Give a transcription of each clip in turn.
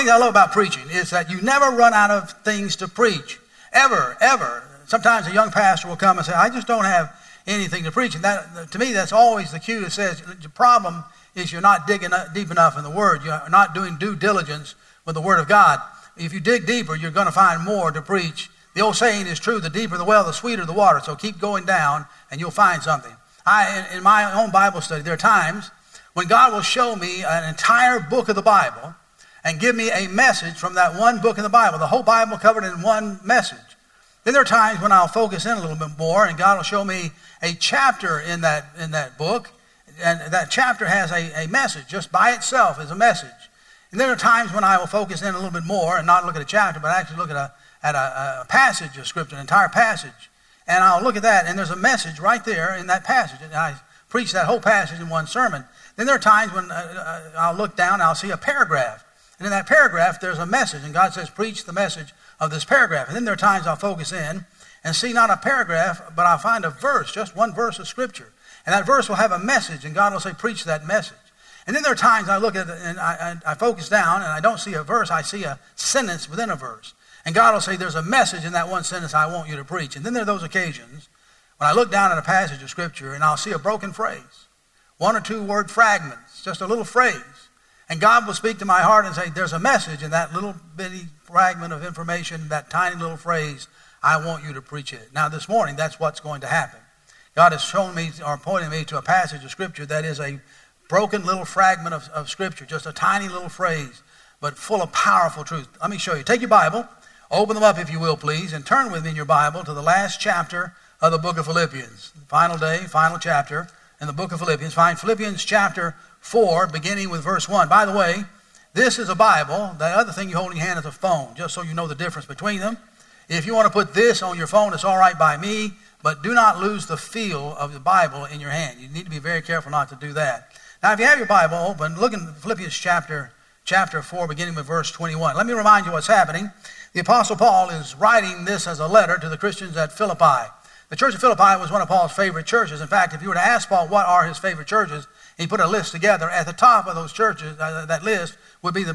things I love about preaching is that you never run out of things to preach. Ever, ever. Sometimes a young pastor will come and say, I just don't have anything to preach. And that, to me, that's always the cue that says the problem is you're not digging deep enough in the Word. You're not doing due diligence with the Word of God. If you dig deeper, you're going to find more to preach. The old saying is true, the deeper the well, the sweeter the water. So keep going down and you'll find something. In my own Bible study, there are times when God will show me an entire book of the Bible and give me a message from that one book in the Bible, the whole Bible covered in one message. Then there are times when I'll focus in a little bit more and God will show me a chapter in that book, and that chapter has a message just by itself as a message. And there are times when I will focus in a little bit more and not look at a chapter, but actually look at a passage of Scripture, an entire passage. And I'll look at that, and there's a message right there in that passage. And I preach that whole passage in one sermon. Then there are times when I'll look down and I'll see a paragraph. And in that paragraph, there's a message. And God says, preach the message of this paragraph. And then there are times I'll focus in and see not a paragraph, but I'll find a verse, just one verse of Scripture. And that verse will have a message, and God will say, preach that message. And then there are times I look at it and I focus down and I don't see a verse, I see a sentence within a verse. And God will say, there's a message in that one sentence I want you to preach. And then there are those occasions when I look down at a passage of Scripture and I'll see a broken phrase, one or two word fragments, just a little phrase. And God will speak to my heart and say, there's a message in that little bitty fragment of information, that tiny little phrase, I want you to preach it. Now this morning, that's what's going to happen. God has shown me or pointed me to a passage of Scripture that is a broken little fragment of Scripture, just a tiny little phrase, but full of powerful truth. Let me show you. Take your Bible, open them up if you will, please, and turn with me in your Bible to the last chapter of the book of Philippians. Final day, final chapter in the book of Philippians. Find Philippians chapter 4, beginning with verse 1. By the way, this is a Bible. The other thing you hold in your hand is a phone, just so you know the difference between them. If you want to put this on your phone, it's all right by me, but do not lose the feel of the Bible in your hand. You need to be very careful not to do that. Now, if you have your Bible open, look in Philippians chapter 4, beginning with verse 21. Let me remind you what's happening. The Apostle Paul is writing this as a letter to the Christians at Philippi. The church of Philippi was one of Paul's favorite churches. In fact, if you were to ask Paul what are his favorite churches, he put a list together. At the top of those churches, that list would be the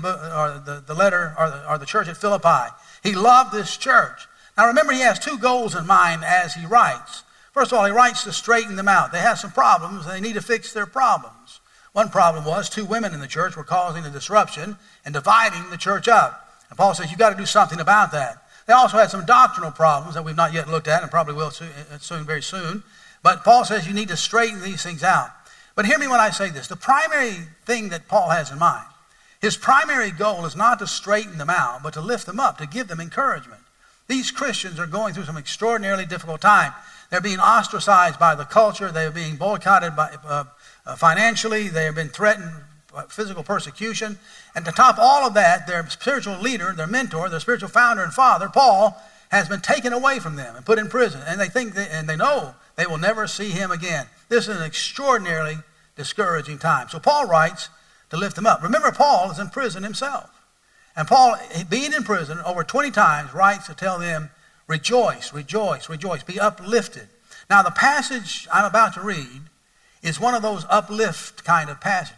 church at Philippi. He loved this church. Now remember, he has two goals in mind as he writes. First of all, he writes to straighten them out. They have some problems, and they need to fix their problems. One problem was two women in the church were causing a disruption and dividing the church up. And Paul says, you've got to do something about that. They also had some doctrinal problems that we've not yet looked at and probably will soon, very soon. But Paul says you need to straighten these things out. But hear me when I say this. The primary thing that Paul has in mind, his primary goal is not to straighten them out, but to lift them up, to give them encouragement. These Christians are going through some extraordinarily difficult time. They're being ostracized by the culture. They're being boycotted financially. They have been threatened by physical persecution. And to top all of that, their spiritual leader, their mentor, their spiritual founder and father, Paul, has been taken away from them and put in prison. And they know they will never see him again. This is an extraordinarily discouraging time. So Paul writes to lift them up. Remember, Paul is in prison himself. And Paul, being in prison over 20 times, writes to tell them, rejoice, rejoice, rejoice, be uplifted. Now, the passage I'm about to read is one of those uplift kind of passages.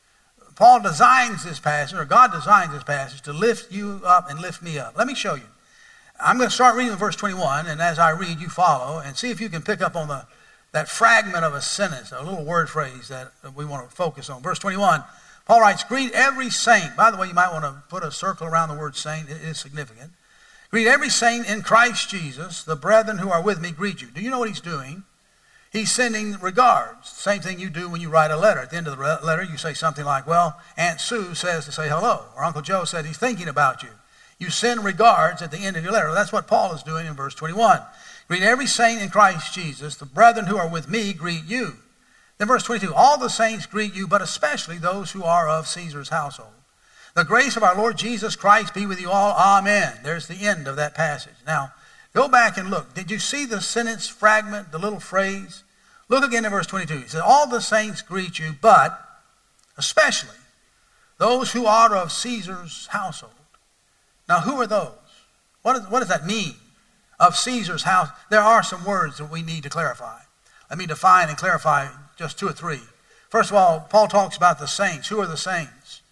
Paul designs this passage, or God designs this passage, to lift you up and lift me up. Let me show you. I'm going to start reading verse 21, and as I read, you follow, and see if you can pick up on that fragment of a sentence, a little word phrase that we want to focus on. Verse 21. Paul writes, greet every saint. By the way, you might want to put a circle around the word saint. It is significant. Greet every saint in Christ Jesus. The brethren who are with me greet you. Do you know what he's doing? He's sending regards. Same thing you do when you write a letter. At the end of the letter, you say something like, well, Aunt Sue says to say hello. Or Uncle Joe said he's thinking about you. You send regards at the end of your letter. That's what Paul is doing in verse 21. Greet every saint in Christ Jesus. The brethren who are with me greet you. Then verse 22, all the saints greet you, but especially those who are of Caesar's household. The grace of our Lord Jesus Christ be with you all. Amen. There's the end of that passage. Now, go back and look. Did you see the sentence fragment, the little phrase? Look again at verse 22. It says, all the saints greet you, but especially those who are of Caesar's household. Now, who are those? What does that mean? Of Caesar's house. There are some words that we need to clarify. Let me define and clarify just two or three. First of all, Paul talks about the saints. Who are the saints?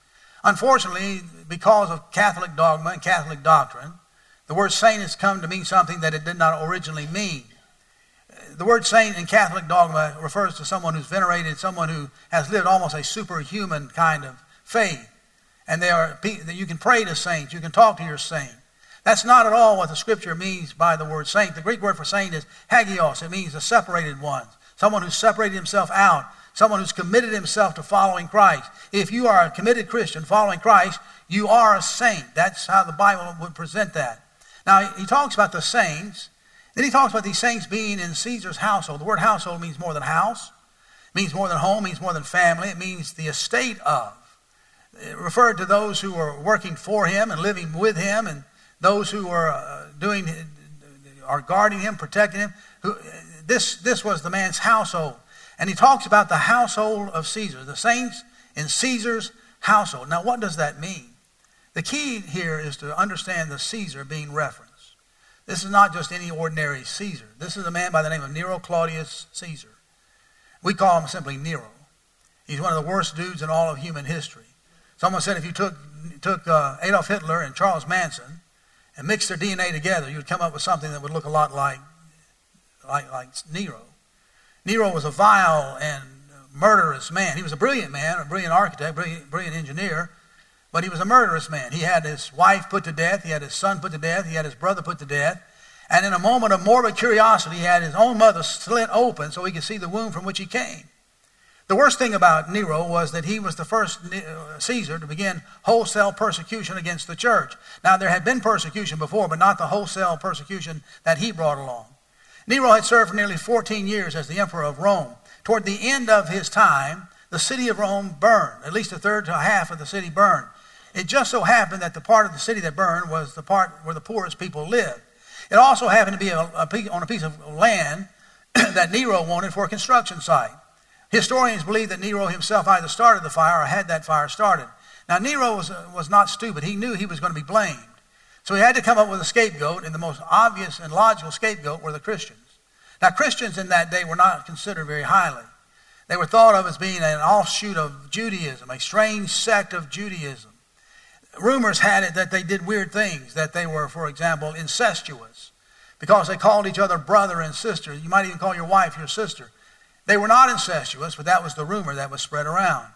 Unfortunately, because of Catholic dogma and Catholic doctrine, the word saint has come to mean something that it did not originally mean. The word saint in Catholic dogma refers to someone who's venerated, someone who has lived almost a superhuman kind of faith. And you can pray to saints, you can talk to your saint. That's not at all what the Scripture means by the word saint. The Greek word for saint is hagios. It means the separated ones, someone who's separated himself out, someone who's committed himself to following Christ. If you are a committed Christian following Christ, you are a saint. That's how the Bible would present that. Now, he talks about the saints. Then he talks about these saints being in Caesar's household. The word household means more than house. It means more than home. It means more than family. It means the estate of. It referred to those who were working for him and living with him, and those who were guarding him, protecting him. This was the man's household. And he talks about the household of Caesar, the saints in Caesar's household. Now, what does that mean? The key here is to understand the Caesar being referenced. This is not just any ordinary Caesar. This is a man by the name of Nero Claudius Caesar. We call him simply Nero. He's one of the worst dudes in all of human history. Someone said if you took Adolf Hitler and Charles Manson and mixed their DNA together, you'd come up with something that would look a lot like Nero. Nero was a vile and murderous man. He was a brilliant man, a brilliant architect, brilliant engineer, but he was a murderous man. He had his wife put to death. He had his son put to death. He had his brother put to death. And in a moment of morbid curiosity, he had his own mother slit open so he could see the womb from which he came. The worst thing about Nero was that he was the first Caesar to begin wholesale persecution against the church. Now, there had been persecution before, but not the wholesale persecution that he brought along. Nero had served for nearly 14 years as the emperor of Rome. Toward the end of his time, the city of Rome burned. At least a third to a half of the city burned. It just so happened that the part of the city that burned was the part where the poorest people lived. It also happened to be on a piece of land that Nero wanted for a construction site. Historians believe that Nero himself either started the fire or had that fire started. Now, Nero was not stupid. He knew he was going to be blamed. So he had to come up with a scapegoat, and the most obvious and logical scapegoat were the Christians. Now, Christians in that day were not considered very highly. They were thought of as being an offshoot of Judaism, a strange sect of Judaism. Rumors had it that they did weird things, that they were, for example, incestuous, because they called each other brother and sister. You might even call your wife your sister. They were not incestuous, but that was the rumor that was spread around.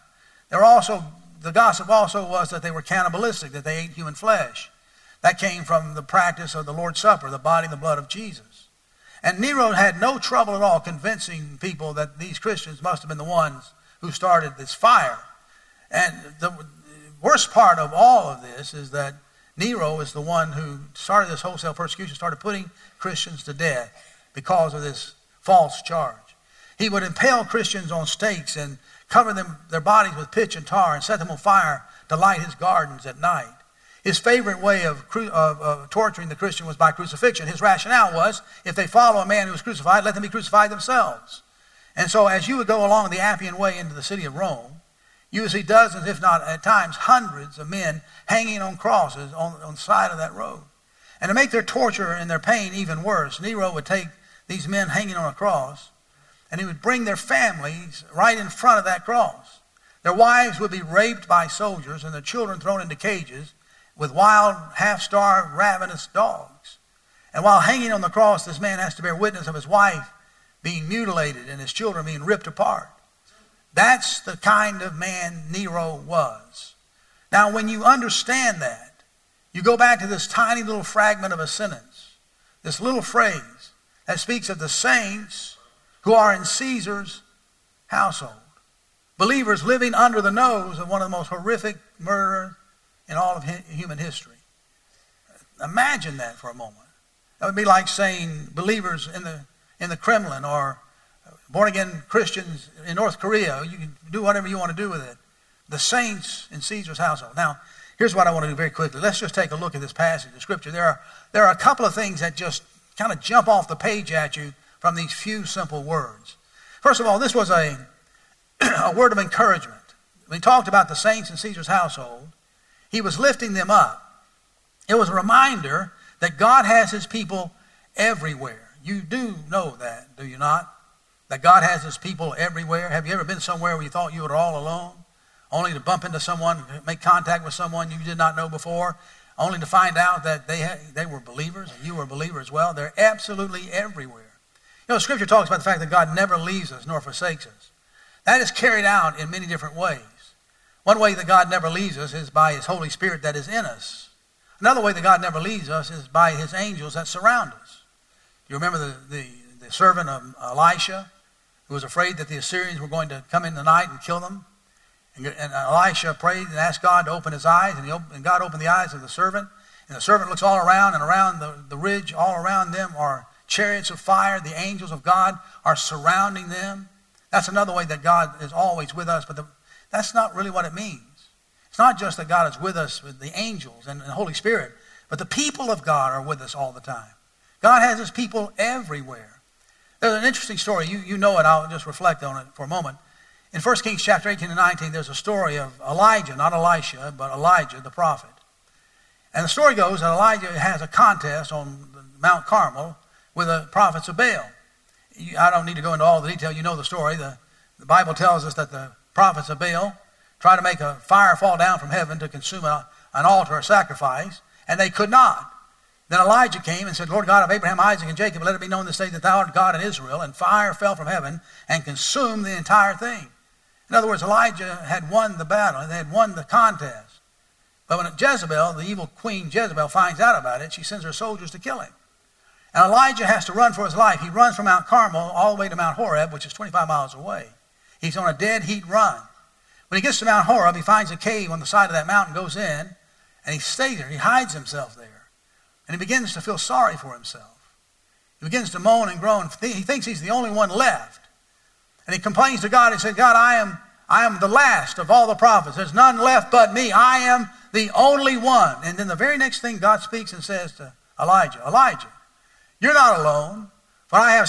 The gossip also was that they were cannibalistic, that they ate human flesh. That came from the practice of the Lord's Supper, the body and the blood of Jesus. And Nero had no trouble at all convincing people that these Christians must have been the ones who started this fire. And the worst part of all of this is that Nero is the one who started this wholesale persecution, started putting Christians to death because of this false charge. He would impale Christians on stakes and cover their bodies with pitch and tar and set them on fire to light his gardens at night. His favorite way of torturing the Christian was by crucifixion. His rationale was, if they follow a man who was crucified, let them be crucified themselves. And so as you would go along the Appian Way into the city of Rome, you would see dozens, if not at times hundreds of men hanging on crosses on the side of that road. And to make their torture and their pain even worse, Nero would take these men hanging on a cross, and he would bring their families right in front of that cross. Their wives would be raped by soldiers and their children thrown into cages with wild, half-starved, ravenous dogs. And while hanging on the cross, this man has to bear witness of his wife being mutilated and his children being ripped apart. That's the kind of man Nero was. Now, when you understand that, you go back to this tiny little fragment of a sentence, this little phrase that speaks of the saints who are in Caesar's household. Believers living under the nose of one of the most horrific murderers in all of human history. Imagine that for a moment. That would be like saying believers in the Kremlin or born-again Christians in North Korea. You can do whatever you want to do with it. The saints in Caesar's household. Now, here's what I want to do very quickly. Let's just take a look at this passage of Scripture. There are a couple of things that just kind of jump off the page at you from these few simple words. First of all, this was a word of encouragement. When he talked about the saints in Caesar's household, he was lifting them up. It was a reminder that God has his people everywhere. You do know that, do you not? That God has his people everywhere. Have you ever been somewhere where you thought you were all alone? only to bump into someone, make contact with someone you did not know before, only to find out that they were believers and you were a believer as well. They're absolutely everywhere. You know, Scripture talks about the fact that God never leaves us nor forsakes us. That is carried out in many different ways. One way that God never leaves us is by his Holy Spirit that is in us. Another way that God never leaves us is by his angels that surround us. You remember the servant of Elisha, who was afraid that the Assyrians were going to come in the night and kill them. And Elisha prayed and asked God to open his eyes, and God opened the eyes of the servant. And the servant looks all around, and around the ridge, all around them are chariots of fire. The angels of God are surrounding them. That's another way that God is always with us, but that's not really what it means. It's not just that God is with us with the angels and the Holy Spirit, but the people of God are with us all the time. God has his people everywhere. There's an interesting story. You know it. I'll just reflect on it for a moment. In 1 Kings chapter 18 and 19, there's a story of Elijah, not Elisha, but Elijah the prophet. And the story goes that Elijah has a contest on Mount Carmel with the prophets of Baal. I don't need to go into all the detail. You know the story. The Bible tells us that the prophets of Baal tried to make a fire fall down from heaven to consume an altar or sacrifice, and they could not. Then Elijah came and said, Lord God of Abraham, Isaac, and Jacob, let it be known this day that thou art God in Israel. And fire fell from heaven and consumed the entire thing. In other words, Elijah had won the battle. They had won the contest. But when Jezebel, the evil queen Jezebel, finds out about it, she sends her soldiers to kill him. And Elijah has to run for his life. He runs from Mount Carmel all the way to Mount Horeb, which is 25 miles away. He's on a dead heat run. When he gets to Mount Horeb, he finds a cave on the side of that mountain, goes in, and he stays there. He hides himself there. And he begins to feel sorry for himself. He begins to moan and groan. He thinks he's the only one left. And he complains to God. He said, God, I am the last of all the prophets. There's none left but me. I am the only one. And then the very next thing God speaks and says to Elijah, Elijah, you're not alone, for I have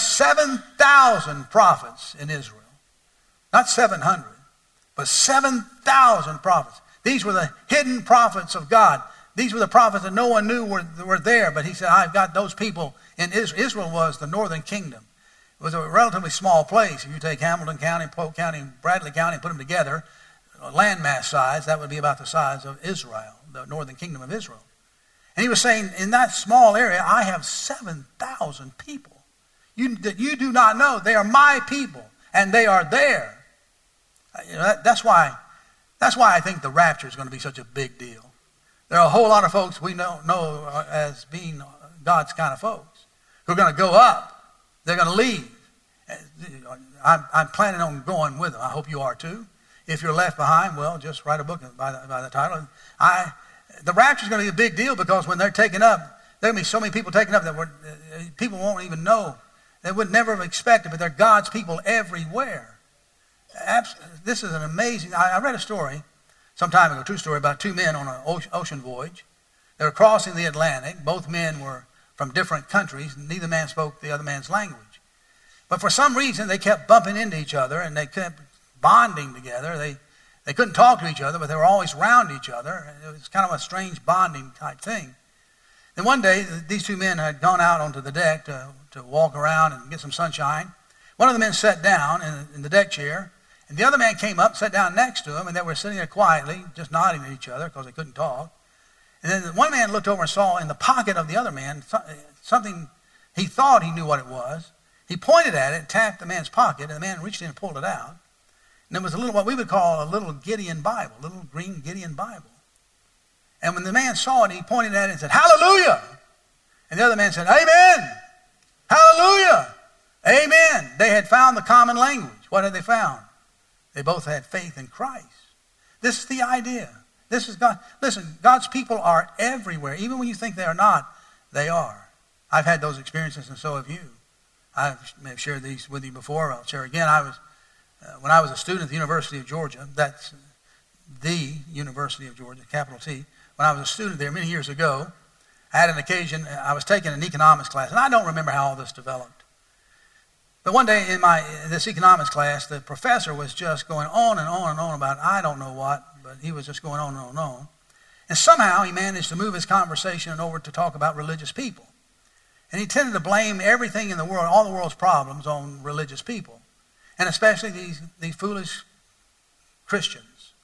7,000 prophets in Israel. Not 700, but 7,000 prophets. These were the hidden prophets of God. These were the prophets that no one knew were there, but he said, I've got those people in Israel. Israel was the northern kingdom. It was a relatively small place. If you take Hamilton County, Polk County, Bradley County, and put them together, landmass size, that would be about the size of Israel, the northern kingdom of Israel. And he was saying, in that small area, I have 7,000 people. You do not know. They are my people, and they are there. You know, that's why I think the rapture is going to be such a big deal. There are a whole lot of folks we know as being God's kind of folks who are going to go up. They're going to leave. I'm planning on going with them. I hope you are too. If you're left behind, well, just write a book by the title. The rapture is going to be a big deal because when they're taken up, there will be so many people taken up that people won't even know. They would never have expected, but they're God's people everywhere. This is an amazing. I read a story some time ago, true story, about two men on an ocean voyage. They were crossing the Atlantic. Both men were from different countries. Neither man spoke the other man's language. But for some reason, they kept bumping into each other, and they kept bonding together. They couldn't talk to each other, but they were always around each other. It was kind of a strange bonding type thing. Then one day, these two men had gone out onto the deck to walk around and get some sunshine. One of the men sat down in the deck chair, and the other man came up, sat down next to him, and they were sitting there quietly, just nodding at each other because they couldn't talk. And then one man looked over and saw in the pocket of the other man something. He thought he knew what it was. He pointed at it, tapped the man's pocket, and the man reached in and pulled it out. And it was a little, what we would call a little Gideon Bible, a little green Gideon Bible. And when the man saw it, he pointed at it and said, Hallelujah! And the other man said, Amen! Hallelujah! Amen! They had found the common language. What had they found? They both had faith in Christ. This is the idea. This is God. Listen, God's people are everywhere. Even when you think they are not, they are. I've had those experiences, and so have you. I may have shared these with you before. I'll share again. When I was a student at the University of Georgia, that's the University of Georgia, capital T. When I was a student there many years ago, I had an occasion, I was taking an economics class, and I don't remember how all this developed. But one day in this economics class, the professor was just going on and on and on about I don't know what, but he was just going on and on and on. And somehow he managed to move his conversation over to talk about religious people. And he tended to blame everything in the world, all the world's problems, on religious people. And especially these foolish Christians.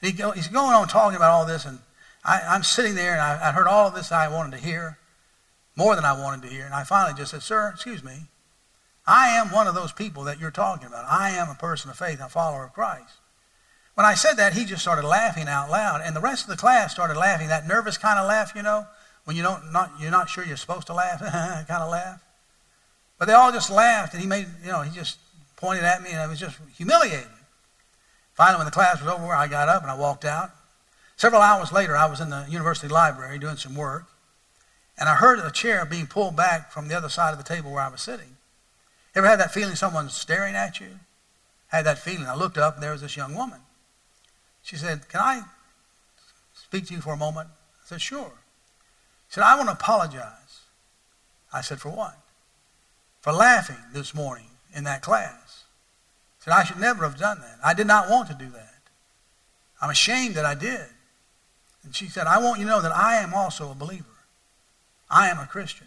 He's going on talking about all this, and I'm sitting there, and I heard all of this I wanted to hear, more than I wanted to hear. And I finally just said, "Sir, excuse me. I am one of those people that you're talking about. I am a person of faith, a follower of Christ." When I said that, he just started laughing out loud, and the rest of the class started laughing, that nervous kind of laugh, when you're not sure you're supposed to laugh, kind of laugh. But they all just laughed, and he just pointed at me, and I was just humiliated. Finally, when the class was over, I got up and I walked out. Several hours later, I was in the university library doing some work, and I heard a chair being pulled back from the other side of the table where I was sitting. Ever had that feeling someone's staring at you? I had that feeling. I looked up, and there was this young woman. She said, "Can I speak to you for a moment?" I said, "Sure." She said, "I want to apologize." I said, "For what?" "For laughing this morning in that class." She said, "I should never have done that. I did not want to do that. I'm ashamed that I did." And she said, "I want you to know that I am also a believer. I am a Christian."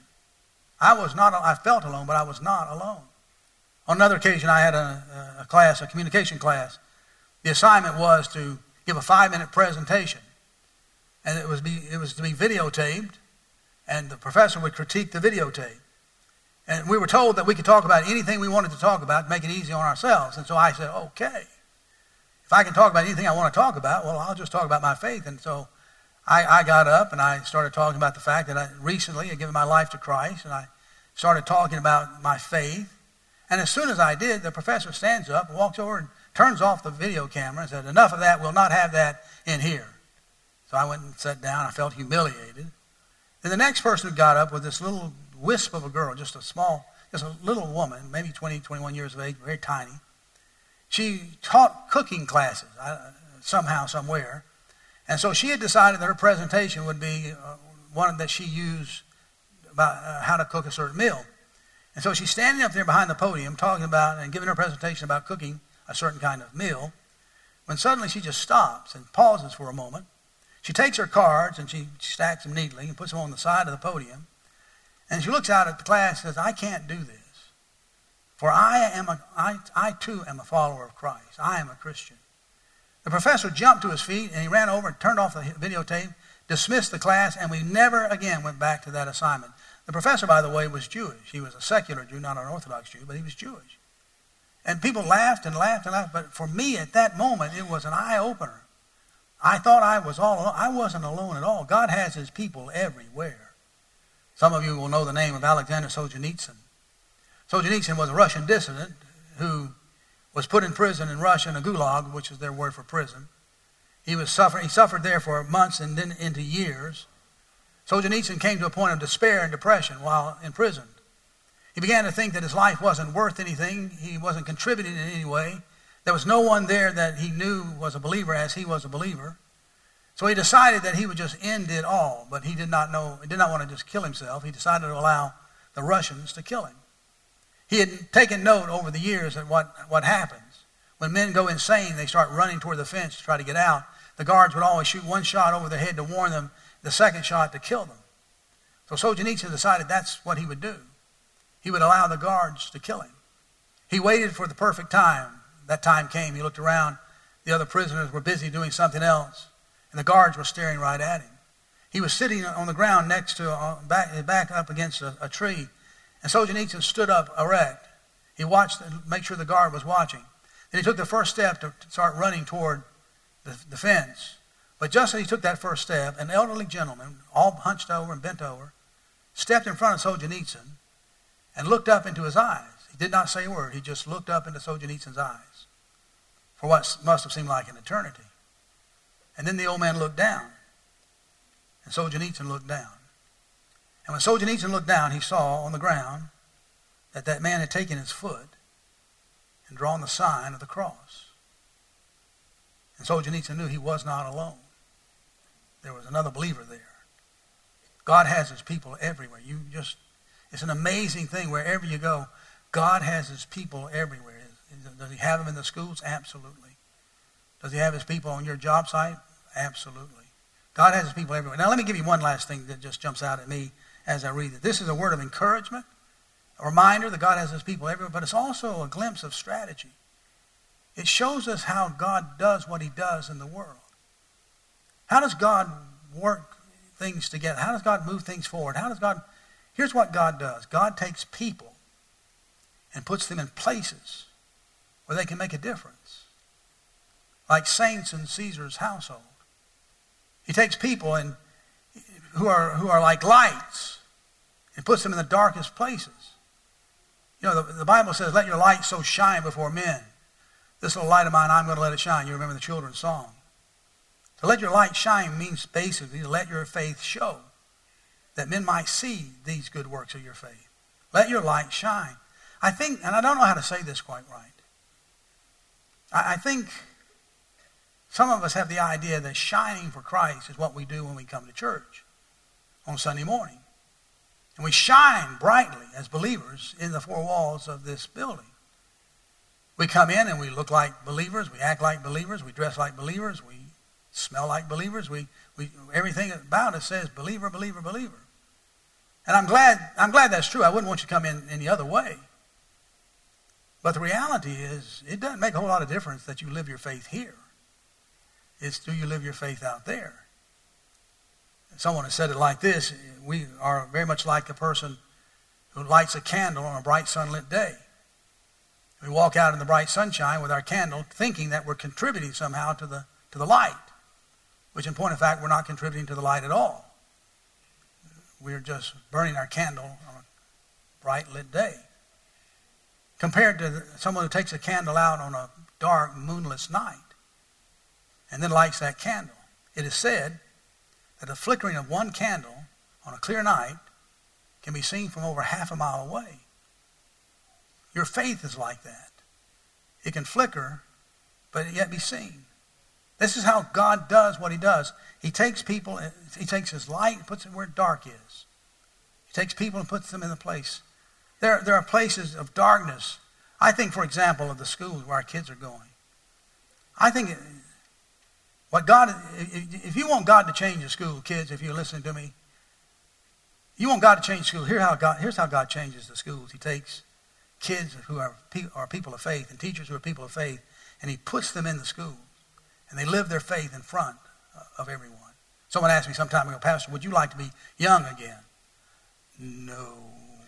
I felt alone, but I was not alone. On another occasion, I had a class, a communication class. The assignment was to give a 5-minute presentation, and it was to be videotaped, and the professor would critique the videotape. And we were told that we could talk about anything we wanted to talk about to make it easy on ourselves. And so I said, "Okay, if I can talk about anything I want to talk about, well, I'll just talk about my faith." And so I got up and I started talking about the fact that I recently had given my life to Christ, and I started talking about my faith. And as soon as I did, the professor stands up and walks over and turns off the video camera and said, "Enough of that, we'll not have that in here." So I went and sat down. I felt humiliated. Then the next person who got up was this little wisp of a girl, just a little woman, maybe 20, 21 years of age, very tiny. She taught cooking classes somehow, somewhere. And so she had decided that her presentation would be one that she used about how to cook a certain meal. And so she's standing up there behind the podium talking about and giving her presentation about cooking a certain kind of meal, when suddenly she just stops and pauses for a moment. She takes her cards and she stacks them neatly and puts them on the side of the podium. And she looks out at the class and says, "I can't do this. For I too am a follower of Christ. I am a Christian." The professor jumped to his feet and he ran over and turned off the videotape, dismissed the class, and we never again went back to that assignment. The professor, by the way, was Jewish. He was a secular Jew, not an Orthodox Jew, but he was Jewish. And people laughed and laughed and laughed, but for me at that moment, it was an eye-opener. I thought I was all alone. I wasn't alone at all. God has his people everywhere. Some of you will know the name of Alexander Solzhenitsyn. Solzhenitsyn was a Russian dissident who was put in prison in Russia in a gulag, which is their word for prison. He suffered there for months and then into years. Solzhenitsyn came to a point of despair and depression while imprisoned. He began to think that his life wasn't worth anything. He wasn't contributing in any way. There was no one there that he knew was a believer as he was a believer. So he decided that he would just end it all, but he did not want to just kill himself. He decided to allow the Russians to kill him. He had taken note over the years of what happens. When men go insane, they start running toward the fence to try to get out. The guards would always shoot one shot over their head to warn them, the second shot to kill them. So Solzhenitsyn decided that's what he would do. He would allow the guards to kill him. He waited for the perfect time. That time came. He looked around. The other prisoners were busy doing something else, and the guards were staring right at him. He was sitting on the ground next to, back up against a tree, and Solzhenitsyn stood up erect. He watched to make sure the guard was watching. Then he took the first step to start running toward the fence. But just as he took that first step, an elderly gentleman, all hunched over and bent over, stepped in front of Solzhenitsyn and looked up into his eyes. He did not say a word. He just looked up into Solzhenitsyn's eyes for what must have seemed like an eternity. And then the old man looked down, and Solzhenitsyn looked down. And when Solzhenitsyn looked down, he saw on the ground that man had taken his foot and drawn the sign of the cross. And Solzhenitsyn knew he was not alone. There was another believer there. God has his people everywhere. It's an amazing thing wherever you go. God has his people everywhere. Does he have them in the schools? Absolutely. Does he have his people on your job site? Absolutely. God has his people everywhere. Now let me give you one last thing that just jumps out at me as I read it. This is a word of encouragement, a reminder that God has his people everywhere, but it's also a glimpse of strategy. It shows us how God does what he does in the world. How does God work things together? How does God move things forward? Here's what God does. God takes people and puts them in places where they can make a difference. Like saints in Caesar's household. He takes people who are like lights and puts them in the darkest places. You know, the Bible says, let your light so shine before men. This little light of mine, I'm going to let it shine. You remember the children's song. To let your light shine means basically to let your faith show, that men might see these good works of your faith. Let your light shine. I think, and I don't know how to say this quite right, I think some of us have the idea that shining for Christ is what we do when we come to church on Sunday morning. And we shine brightly as believers in the four walls of this building. We come in and we look like believers, we act like believers, we dress like believers, we smell like believers, we everything about us says believer, believer, believer. And I'm glad that's true. I wouldn't want you to come in any other way. But the reality is, it doesn't make a whole lot of difference that you live your faith here. It's do you live your faith out there? Someone has said it like this: we are very much like a person who lights a candle on a bright sunlit day. We walk out in the bright sunshine with our candle thinking that we're contributing somehow to the light, which in point of fact, we're not contributing to the light at all. We're just burning our candle on a bright lit day. Compared to someone who takes a candle out on a dark, moonless night and then lights that candle. It is said that the flickering of one candle on a clear night can be seen from over half a mile away. Your faith is like that. It can flicker, but yet be seen. This is how God does what he does. He takes people, he takes his light and puts it where dark is. He takes people and puts them in the place. There are places of darkness. I think, for example, of the schools where our kids are going. I think if you want God to change the school, kids, if you're listening to me, you want God to change school. Here's how God changes the schools. He takes kids who are people of faith and teachers who are people of faith, and he puts them in the schools. And they live their faith in front of everyone. Someone asked me some time ago, Pastor, would you like to be young again? No.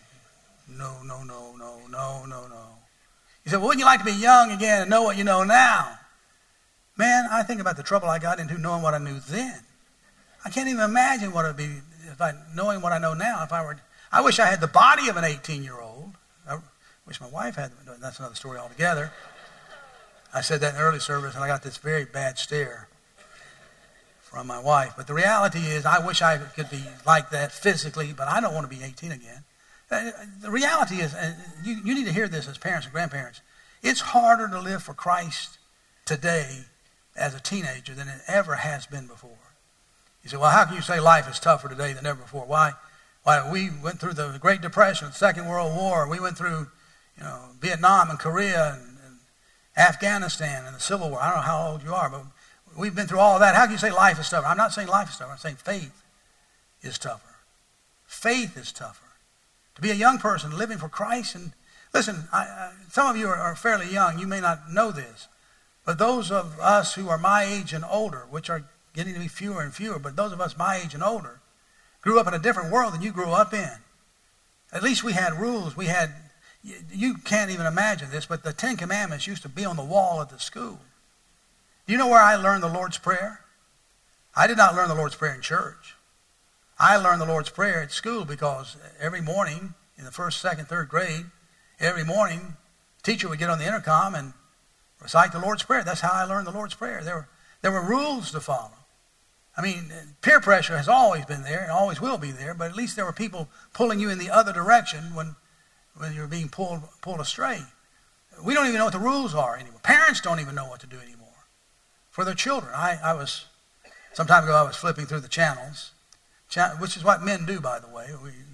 He said, well, wouldn't you like to be young again and know what you know now? Man, I think about the trouble I got into knowing what I knew then. I can't even imagine what it would be knowing what I know now. I wish I had the body of an 18-year-old. I wish my wife had. That's another story altogether. I said that in early service, and I got this very bad stare from my wife. But the reality is, I wish I could be like that physically, but I don't want to be 18 again. The reality is, you need to hear this as parents and grandparents. It's harder to live for Christ today as a teenager than it ever has been before. You say, well, how can you say life is tougher today than ever before? Why we went through the Great Depression, the Second World War. We went through, Vietnam and Korea and Afghanistan and the Civil War. I don't know how old you are, but we've been through all of that. How can you say life is tougher? I'm not saying life is tougher. I'm saying faith is tougher. Faith is tougher. To be a young person living for Christ, and listen, some of you are fairly young. You may not know this, but those of us who are my age and older, which are getting to be fewer and fewer, but those of us my age and older, grew up in a different world than you grew up in. At least we had rules. You can't even imagine this, but the Ten Commandments used to be on the wall at the school. Do you know where I learned the Lord's Prayer? I did not learn the Lord's Prayer in church. I learned the Lord's Prayer at school because every morning in the first, second, third grade, every morning, the teacher would get on the intercom and recite the Lord's Prayer. That's how I learned the Lord's Prayer. There were rules to follow. I mean, peer pressure has always been there and always will be there, but at least there were people pulling you in the other direction when you're being pulled astray. We don't even know what the rules are anymore. Parents don't even know what to do anymore for their children. Some time ago, I was flipping through the channels, which is what men do, by the way.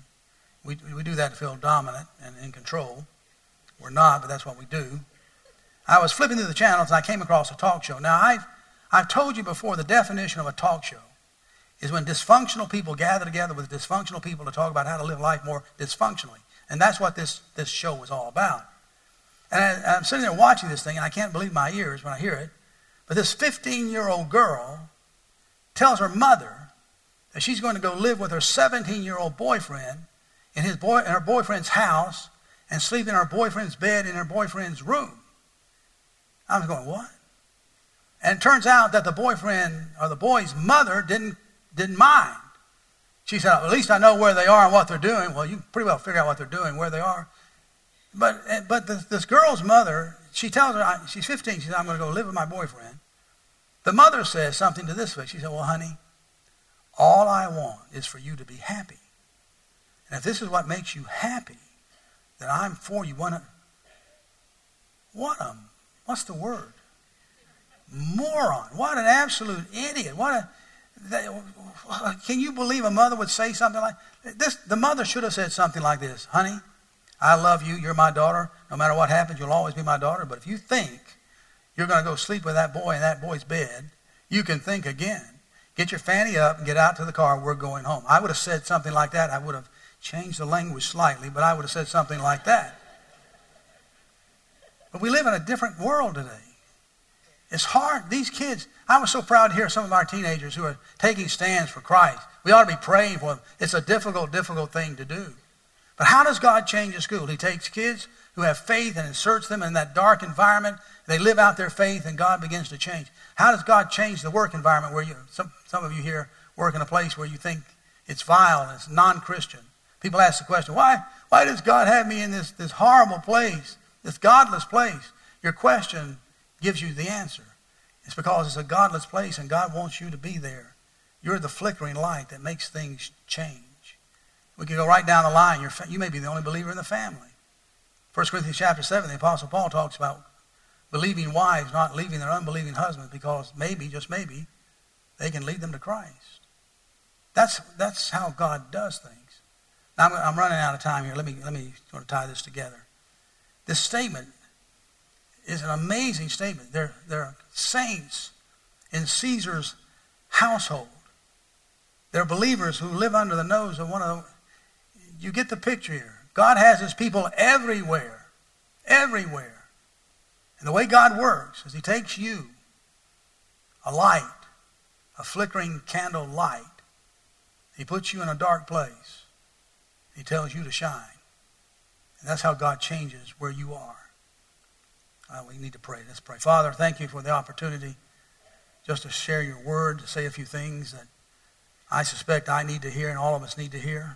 We do that to feel dominant and in control. We're not, but that's what we do. I was flipping through the channels and I came across a talk show. Now, I've told you before, the definition of a talk show is when dysfunctional people gather together with dysfunctional people to talk about how to live life more dysfunctionally. And that's what this show was all about. And I'm sitting there watching this thing, and I can't believe my ears when I hear it. But this 15-year-old girl tells her mother that she's going to go live with her 17-year-old boyfriend in her boyfriend's house and sleep in her boyfriend's bed in her boyfriend's room. I was going, what? And it turns out that the boyfriend or the boy's mother didn't mind. She said, at least I know where they are and what they're doing. Well, you can pretty well figure out what they're doing, where they are. But this girl's mother, she tells her, she's 15, she said, I'm going to go live with my boyfriend. The mother says something to this effect. She said, well, honey, all I want is for you to be happy. And if this is what makes you happy, then I'm for you. What's the word? Moron. What an absolute idiot. Can you believe a mother would say something like this? The mother should have said something like this. Honey, I love you. You're my daughter. No matter what happens, you'll always be my daughter. But if you think you're going to go sleep with that boy in that boy's bed, you can think again. Get your fanny up and get out to the car. We're going home. I would have said something like that. I would have changed the language slightly, but I would have said something like that. But we live in a different world today. It's hard. These kids, I was so proud to hear some of our teenagers who are taking stands for Christ. We ought to be praying for them. It's a difficult thing to do. But how does God change a school? He takes kids who have faith and inserts them in that dark environment. They live out their faith and God begins to change. How does God change the work environment where some of you here work in a place where you think it's vile and it's non-Christian? People ask the question, why does God have me in this horrible place, this godless place? Your question gives you the answer. It's because it's a godless place and God wants you to be there. You're the flickering light that makes things change. We can go right down the line. You may be the only believer in the family. 1 Corinthians chapter 7, the Apostle Paul talks about believing wives not leaving their unbelieving husbands because maybe, just maybe, they can lead them to Christ. That's how God does things. Now, I'm running out of time here. Let me sort of tie this together. This statement is an amazing statement. There are saints in Caesar's household. They're believers who live under the nose of one of the... You get the picture here. God has his people everywhere. Everywhere. And the way God works is he takes you, a light, a flickering candle light. He puts you in a dark place. He tells you to shine. And that's how God changes where you are. We need to pray. Let's pray. Father, thank you for the opportunity just to share your word, to say a few things that I suspect I need to hear and all of us need to hear.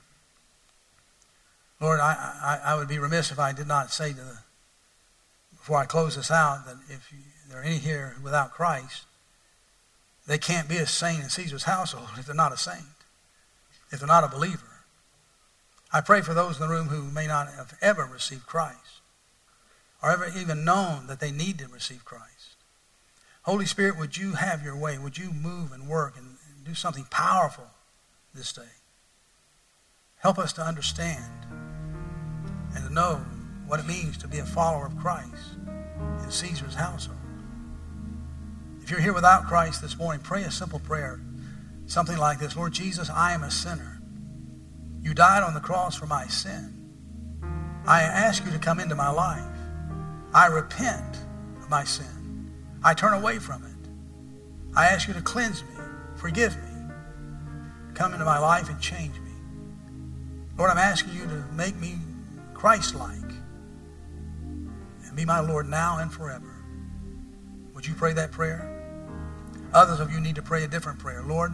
Lord, I would be remiss if I did not say before I close this out that if there are any here without Christ, they can't be a saint in Caesar's household if they're not a saint, if they're not a believer. I pray for those in the room who may not have ever received Christ or ever even known that they need to receive Christ. Holy Spirit, would you have your way? Would you move and work and do something powerful this day? Help us to understand and to know what it means to be a follower of Christ in Caesar's household. If you're here without Christ this morning, pray a simple prayer, something like this. Lord Jesus, I am a sinner. You died on the cross for my sin. I ask you to come into my life. I repent of my sin. I turn away from it. I ask you to cleanse me, forgive me, come into my life and change me. Lord, I'm asking you to make me Christ-like and be my Lord now and forever. Would you pray that prayer? Others of you need to pray a different prayer. Lord,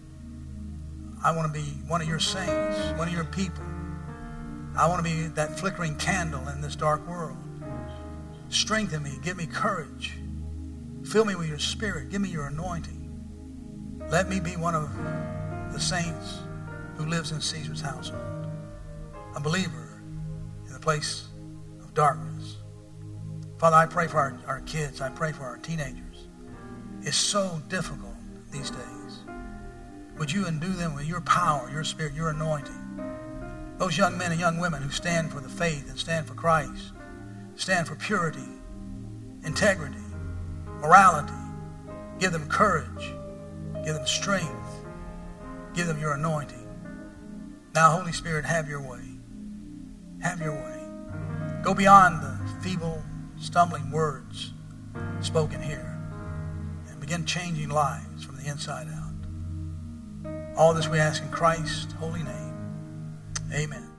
I want to be one of your saints, one of your people. I want to be that flickering candle in this dark world. Strengthen me. Give me courage. Fill me with your spirit. Give me your anointing. Let me be one of the saints who lives in Caesar's household. A believer in the place of darkness. Father, I pray for our kids. I pray for our teenagers. It's so difficult these days. Would you endue them with your power, your spirit, your anointing? Those young men and young women who stand for the faith and stand for Christ, stand for purity, integrity, morality. Give them courage. Give them strength. Give them your anointing. Now, Holy Spirit, have your way. Have your way. Go beyond the feeble, stumbling words spoken here and begin changing lives from the inside out. All this we ask in Christ's holy name. Amen.